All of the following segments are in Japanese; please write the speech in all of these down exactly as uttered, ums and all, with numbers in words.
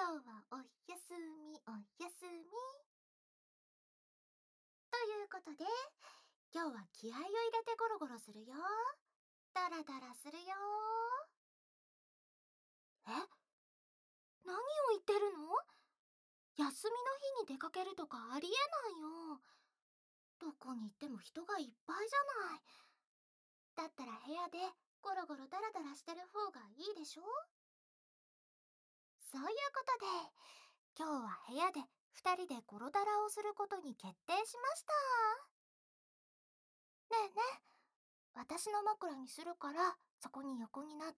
今日はおやすみおやすみ。ということで、今日は気合を入れてゴロゴロするよ。ダラダラするよ。え、何を言ってるの？休みの日に出かけるとかありえないよ。どこに行っても人がいっぱいじゃない。だったら部屋でゴロゴロダラダラしてる方がいいでしょ？そういうことで、今日は部屋で二人でゴロダラをすることに決定しました。ねえねえ、私の枕にするからそこに横になって。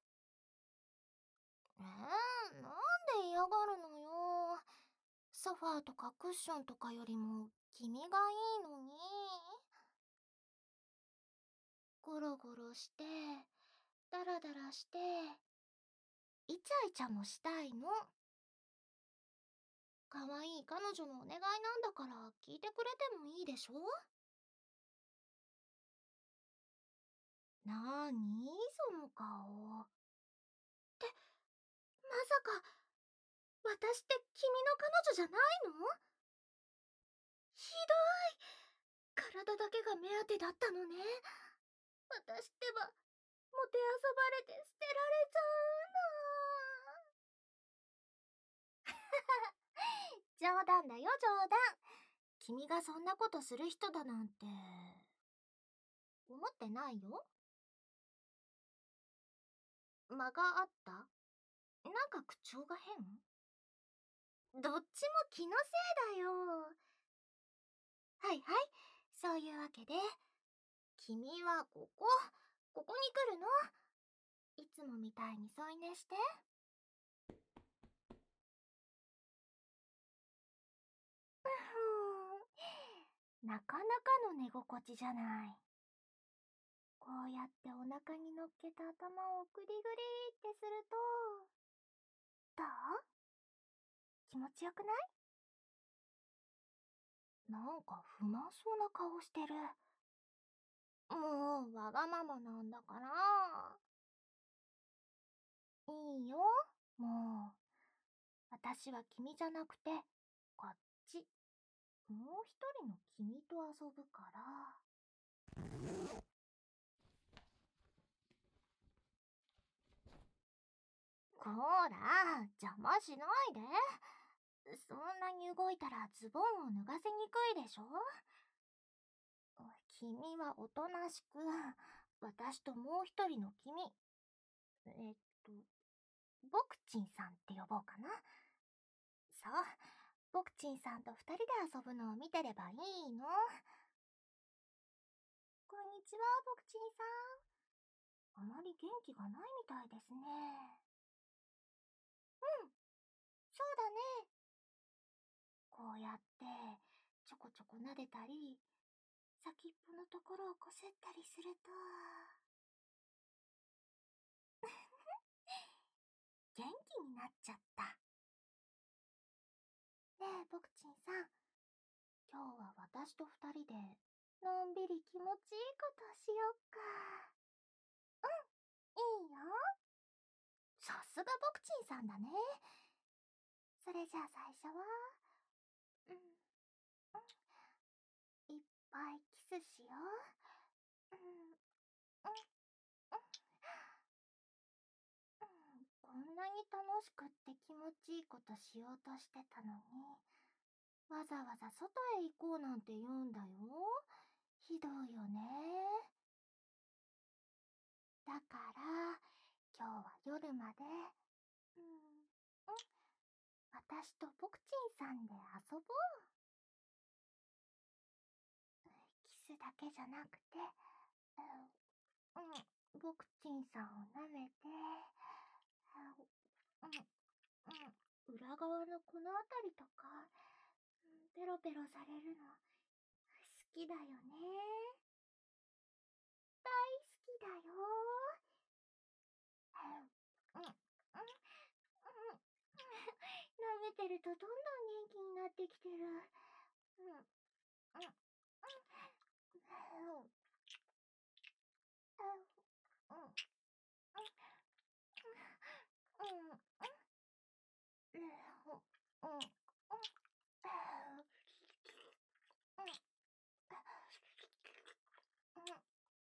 えー、なんで嫌がるのよ。ソファーとかクッションとかよりも君がいいのに。ゴロゴロしてダラダラしてイチャイチャもしたいの。可愛い彼女のお願いなんだから聞いてくれてもいいでしょ？なーにその顔。って、まさか私って君の彼女じゃないの？ひどい。体だけが目当てだったのね。私ってばもてあそばれて捨てられちゃうの。冗談だよ、冗談。君がそんなことする人だなんて思ってないよ。間があった？なんか口調が変？どっちも気のせいだよ。はいはい、そういうわけで、君はここ、ここに来るの？いつもみたいに添い寝して。なかなかの寝心地じゃない。こうやってお腹に乗っけた頭をグリグリってすると、どう？気持ちよくない？なんか不満そうな顔してる。もうわがままなんだから。いいよ、もう。私は君じゃなくて、こっち。もう一人の君と遊ぶから。こーら、邪魔しないで。そんなに動いたらズボンを脱がせにくいでしょ？君はおとなしく、私ともう一人の君、えっと、ボクチンさんって呼ぼうかな。そう、ボクチンさんと二人で遊ぶのを見てればいいの。こんにちは、ボクチンさん。あまり元気がないみたいですね。うん、そうだね。こうやってちょこちょこ撫でたり、先っぽのところをこすったりすると元気になっちゃった。ねえ、ボクチンさん、今日は私と二人でのんびり気持ちいいことしよっか。うん、いいよ。さすがボクチンさんだね。それじゃあ最初は、うん、うん、いっぱいキスしよう。うん、うん、うん、うん。こんなに楽しくって気持ちいいことしようとしてたのに、わざわざ外へ行こうなんて言うんだよ。ひどいよね。だから今日は夜まで、うん、うん、私とボクチンさんで遊ぼう。キスだけじゃなくて、うん、うん、ボクチンさんを舐めて、うん、うん、裏側のこの辺りとか、うん、ペロペロされるの好きだよね。大好きだよ。うん、うん、うん、舐めてるとどんどん元気になってきてる。うん、うん、うん、うん、うん、うん、うん、ねうん、うん、うん、うん。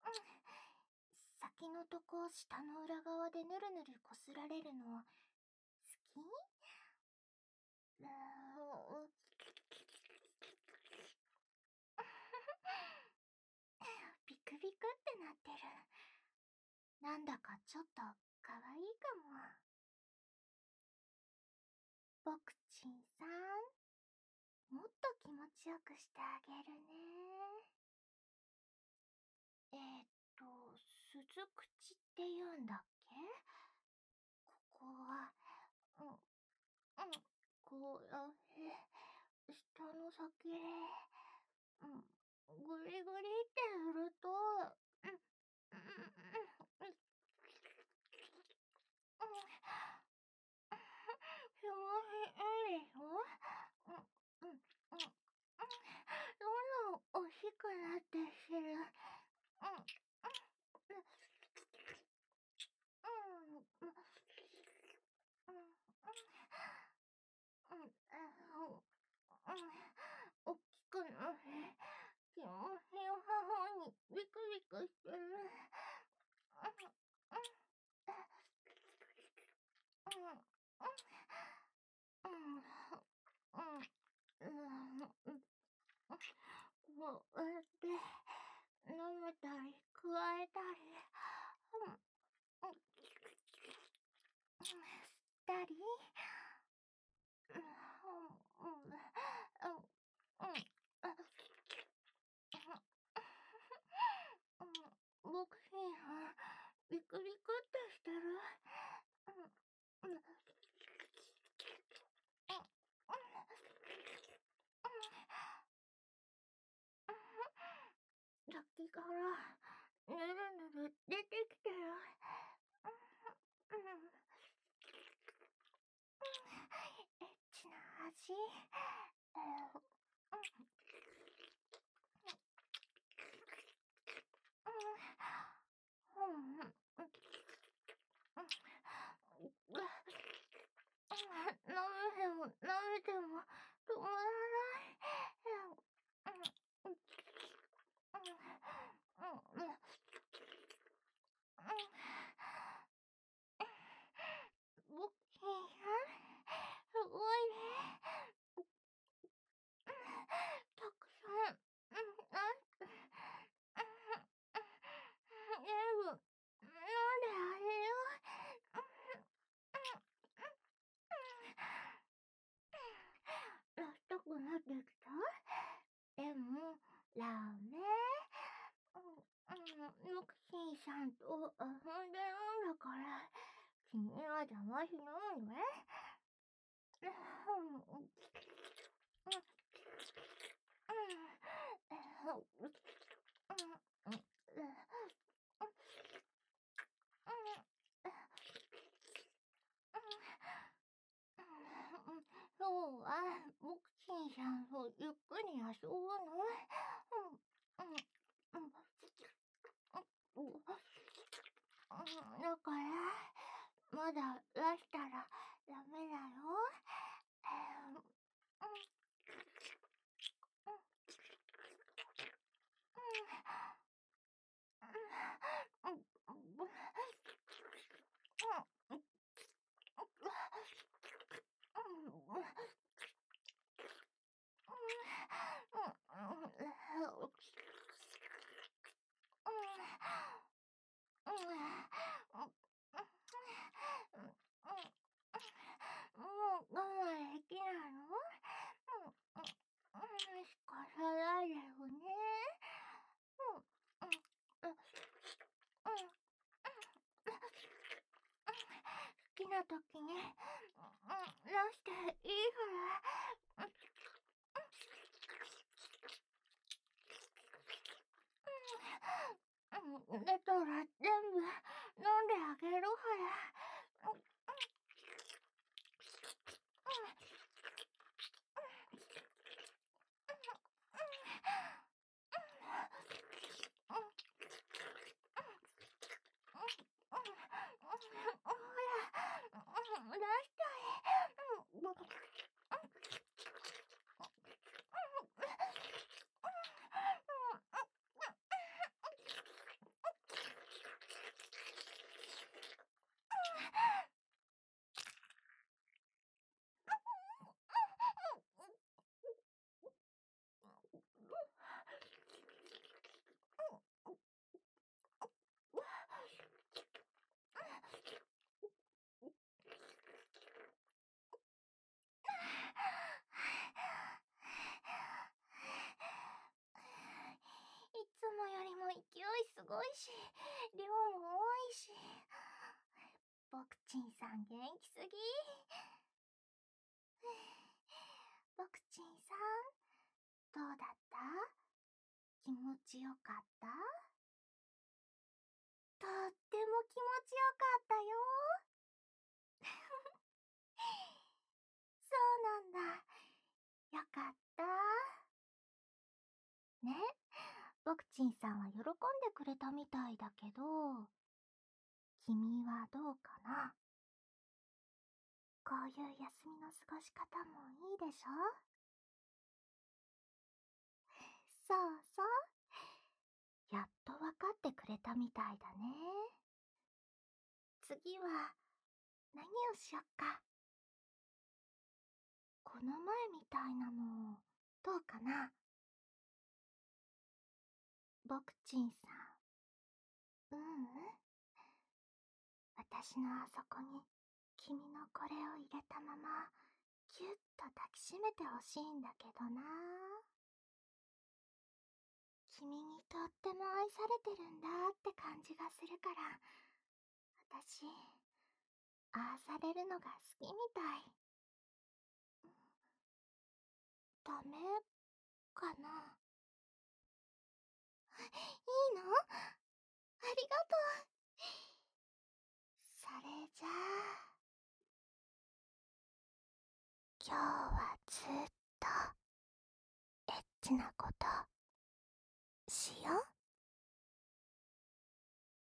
先のとこ舌の裏側でぬるぬるこすられるの好き？うーん、ビクビクってなってる。なんだかちょっとかわいいかも。ボクちんさん、もっと気持ちよくしてあげるね。えーっと、鈴口って言うんだっけ？ここは、うん、うん、こうやって、下の先で、うん、ぐりぐりってすると、うん、うん、うん、うん、うん、気持ちいいでしょ？うん、うん、うん、うん。どんどん大きくなってきてる。うん、うん、うん、うん、うん、うん、うん、大きくなって、気持ちよさそうにビクビクしてる。うん、うん、うん、うん、うん、うん、うん、こうやって舐めたりくわえたり、うん、うん、吸ったり、うん、うん、うん、うん、うん、うん、僕にはビクビクってしてる。うん、うん、うん、さっきからぬるぬる出てきてる。うん、うん、エッチな味。うん、うん、うん、うん、舐めても舐めても止まらない。うん、うん、うん、うん、うん、ボクちんさん、すごいね。たくさん、うん、な、うん、全部、飲んであげる。出したくなってきた？でも、ダメ。うん、うん、ヨクシンさんと遊んでるんだから、君は邪魔しないね。うん、うん、うん、うん、うん、今日は、ボクチンさんとゆっくり遊ぶの？うん、うん、うん、うん、だから、まだ出したらダメだよ。うん、うん、うん、うん、うん、もう我慢できないの？うん、うん、仕方ないですね。うん、うん、うん、うん、好きな時に、うん、出していいから。うん、だったら全部飲んであげるから。うん、ほら、出したい。うん、 いし、量も多いし。ボクチンさん元気すぎ。ボクチンさん、どうだった？気持ちよかった？とっても気持ちよかったよ。そうなんだ。よかった。ね、ボクチンさんは喜んでくれたみたいだけど、君はどうかな？こういう休みの過ごし方もいいでしょ？そうそう。やっとわかってくれたみたいだね。次は何をしよっか。この前みたいなのどうかな？ボクチンさん。ううん。私のあそこに君のこれを入れたままぎゅっと抱きしめてほしいんだけどな。君にとっても愛されてるんだって感じがするから、私、ああされるのが好きみたい。ダメかな？いいの？ありがとう。それじゃあ、今日はずっとエッチなことしよう。